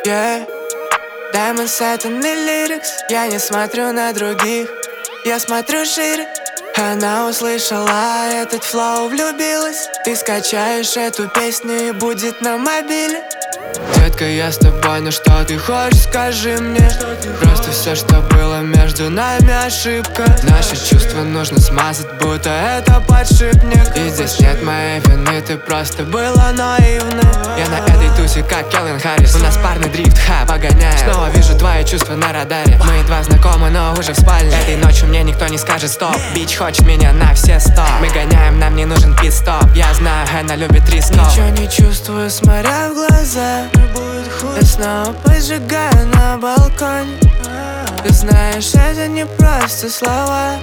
Yeah. Diamond Satin и Lyrics. Я не смотрю на других, я смотрю шире. Она услышала этот флоу, влюбилась. Ты скачаешь эту песню и будет на мобиле. Детка, я с тобой, но что ты хочешь, скажи мне. Просто все, что было между нами, ошибка. Наши чувства нужно смазать, будто это подшипник. И здесь нет моей вины, ты просто была наивной. Я на этой тусе, как Келвин Харрис. У нас парный дрифт, погоняем. Снова вижу твои чувства на радаре. Мы едва знакомы, но уже в спальне. Этой ночью мне никто не скажет стоп. Бич хочет меня на все 100. Мы гоняем, нам не нужен пит-стоп. Я знаю, она любит рисков. Ничего не чувствую, смотря в глаза. Я снова поджигаю на балконе. Ты знаешь, это не просто слова,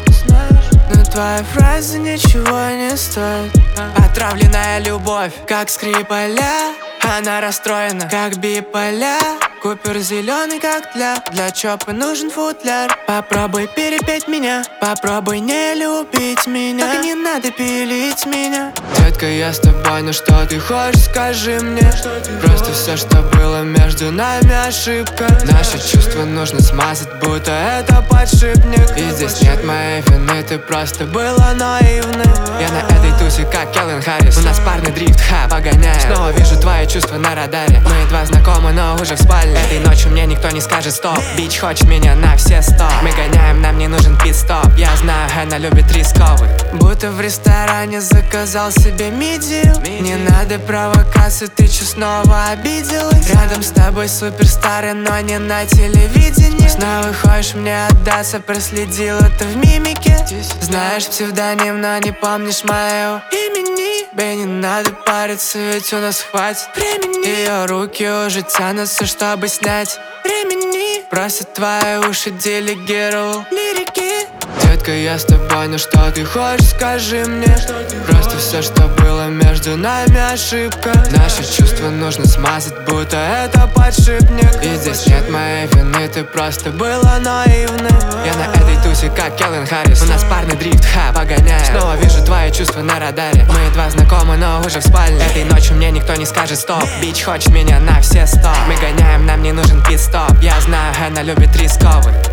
но твоя фраза ничего не стоит. Отравленная любовь, как Скрипаля. Она расстроена, как биполя. Купер зеленый, как для чопа нужен футляр. Попробуй перепеть меня, попробуй не любить меня. Только не надо пилить меня. Детка, я с тобой, но что ты хочешь, скажи мне. Просто все, что было между нами, ошибка. Наши чувства нужно смазать, будто это подшипник. И здесь нет моей вины, ты просто была наивной. Я на этой тусе, как Келвин Харрис. У нас парный дрифт, погоняем. Снова вижу твои чувства на радаре. Мы едва знакомы, но уже в спальне. Этой ночью мне никто не скажет стоп. Бич хочет меня на все 100. Мы гоняем, нам не нужен пит-стоп. Я знаю, она любит рисковый. Будто в ресторане заказал себе мидию. Не надо провокации, ты чё снова обиделась? Рядом с тобой суперстары, но не на телевидении. Снова хочешь мне отдаться, проследил это в мимике. Знаешь псевдоним, но не помнишь моего имени. Бей, не надо париться, ведь у нас хватит времени. Ее руки уже тянутся, чтобы снять времени. Просят твои уши, делегировал лирики. Детка, я с тобой, но что ты хочешь, скажи мне. Просто все, что было между нами, ошибка. Наши чувства нужно смазать, будто это подшипник. И здесь нет моей вины, ты просто была наивной. Я на этой тусе, как Келвин Харрис. У нас парный дрифт, погоняем. Снова вижу твои чувства на радаре. Мы едва знакомы, но уже в спальне. Этой ночью мне никто не скажет стоп. Бич хочет меня на все 100. Мы гоняем, нам не нужен пит-стоп. Я знаю, она любит рисковый.